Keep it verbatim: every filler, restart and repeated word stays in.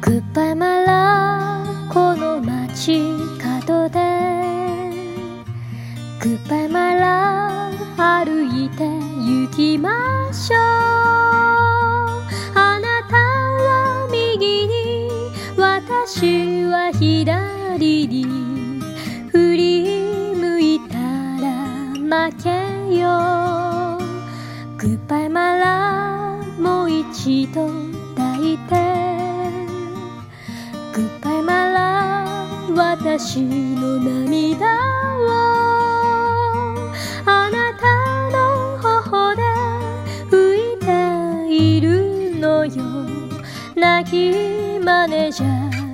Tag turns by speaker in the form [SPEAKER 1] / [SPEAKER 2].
[SPEAKER 1] グッバイマラこの街角でグッバイマラ歩いて行きましょう。あなたは右に私は左に振り向いたら負けよ。グッバイマラもう一度抱いてグッバイマラ私の涙をあなたの頬で拭いているのよ。泣き真似じゃ